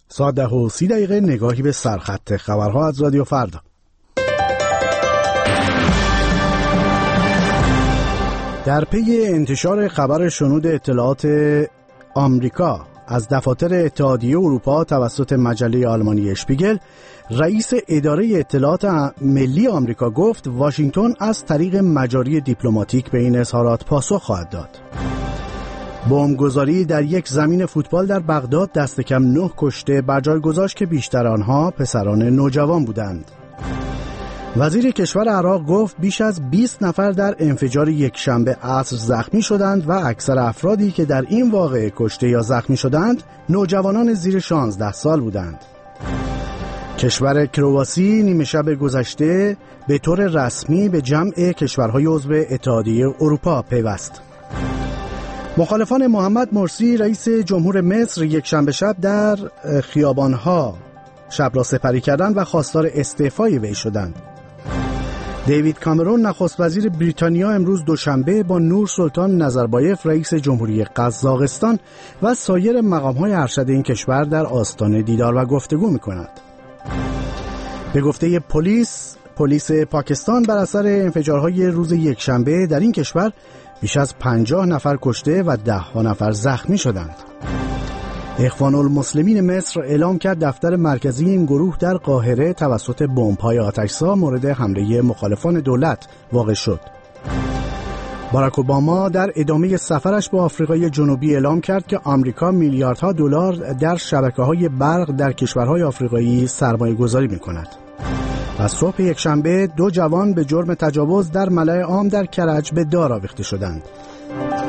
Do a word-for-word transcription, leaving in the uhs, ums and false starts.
ساعت ده و سی دقیقه نگاهی به سرخط خبرها از رادیو فردا. در پی انتشار خبر شنود اطلاعات آمریکا از دفاتر اتحادیه اروپا توسط مجله آلمانی اشپیگل، رئیس اداره اطلاعات ملی آمریکا گفت واشنگتن از طریق مجاری دیپلماتیک به این اظهارات پاسخ خواهد داد. بمبگذاری در یک زمین فوتبال در بغداد دست کم نه کشته بر جای گذاشت که بیشتر آنها پسران نوجوان بودند. وزیر کشور عراق گفت بیش از بیست نفر در انفجار یک شنبه عصر زخمی شدند و اکثر افرادی که در این واقعه کشته یا زخمی شدند نوجوانان زیر شانزده سال بودند. کشور کرواسی نیمه شب گذشته به طور رسمی به جمع کشورهای عضو اتحادیه اروپا پیوست. مخالفان محمد مرسی رئیس جمهور مصر یک شنبه شب در خیابانها شب را سپری کردند و خواستار استعفای وی شدند. دیوید کامرون نخست وزیر بریتانیا امروز دوشنبه با نور سلطان نظربایف رئیس جمهوری قزاقستان و سایر مقام‌های ارشد این کشور در آستانه دیدار و گفتگو می‌کند. به گفته پلیس پلیس پاکستان بر اثر انفجارهای روز یکشنبه در این کشور بیش از پنجاه نفر کشته و ده ها نفر زخمی شدند. اخوان المسلمین مصر اعلام کرد دفتر مرکزی این گروه در قاهره توسط بمب‌های آتش‌زا مورد حمله مخالفان دولت واقع شد. باراک اوباما در ادامه سفرش به آفریقای جنوبی اعلام کرد که آمریکا میلیاردها دلار در شبکه‌های برق در کشورهای آفریقایی سرمایه‌گذاری می‌کند. و صبح یکشنبه دو جوان به جرم تجاوز در ملأ عام در کرج به دار آویخته شدند.